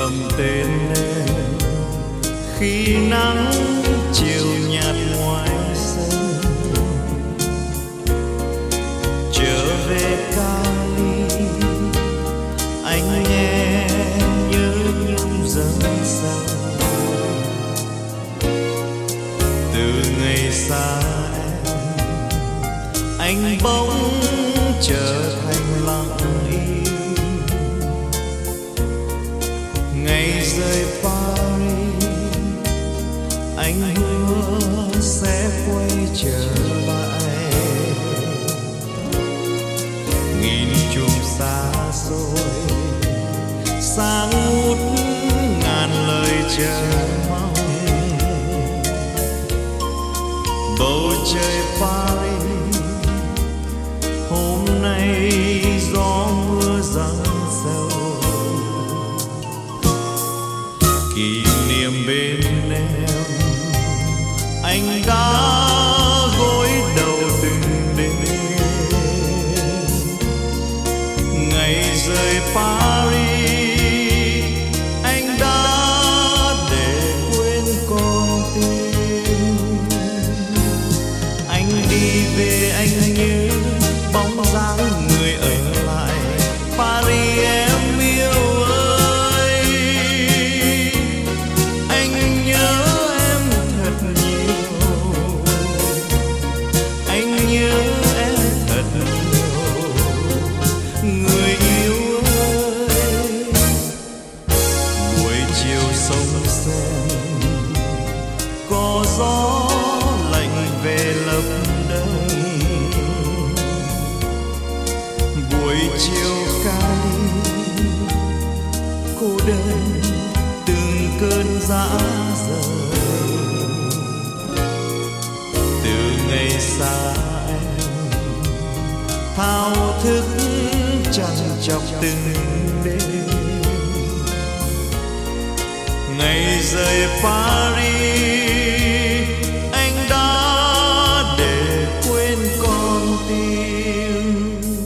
bầm tên em khi nắng chiều nhạt ngoài sân. Trở về Cali anh nghe nhớ những dâng sâu. Từ ngày xa em anh bỗng trở thành lặng im. Ngày rời Paris anh hứa sẽ quay trở lại. Nghìn chùm xa xôi sáng ngút ngàn lời chờ mong. Bầu trời Paris hôm nay gió mưa giăng sâu. Kỷ niệm bên em anh đã gối đầu từng đêm. Ngày rời Paris anh đã để quên con tim. Anh đi về anh nhớ bóng dáng người ở lại Paris em yêu ơi. Anh nhớ em thật nhiều, anh nhớ em thật nhiều người yêu ơi. Buổi chiều sông Sen có gió lạnh về lấp đầy. Buổi chiều Cali cô đơn từng cơn dã rời. Từ ngày xa em thao thức chăn chọc từng đêm. Ngày rời Paris anh đã để quên con tim.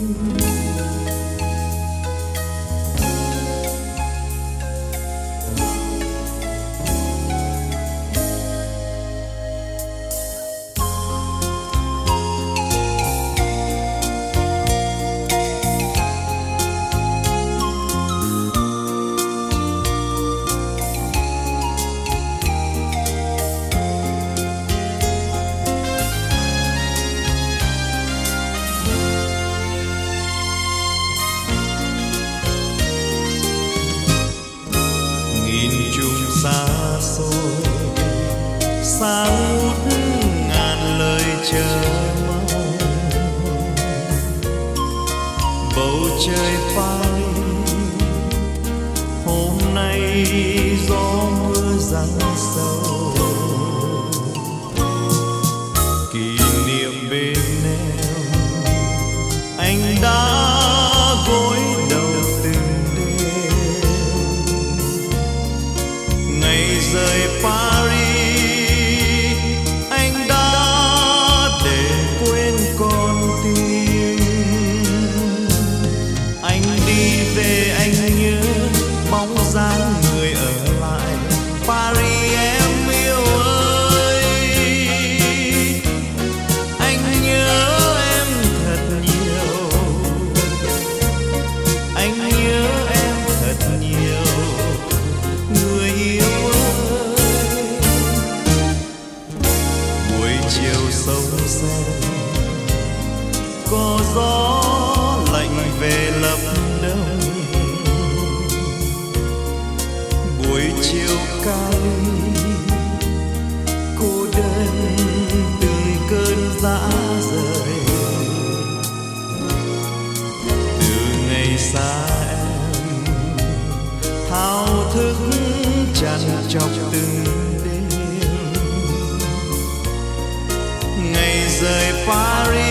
Nghìn chùm xa xôi sáng ngút ngàn lời chờ mong. Bầu trời Paris hôm nay gió mưa giăng sâu. Kỷ niệm bên em anh đã gối đầu từng đêm. Ngày rời Paris anh đã để quên con tim. Anh đi về anh nhớ bóng dáng người ở lại Paris em yêu ơi. Anh nhớ em thật nhiều, anh nhớ em thật nhiều người yêu ơi. Buổi chiều sông Sen có gió lạnh về lấp đông. Buổi chiều Cali cô đơn từng cơn dã rời. Từ ngày xa em thao thức chăn chọc từng đêm. Ngày rời Paris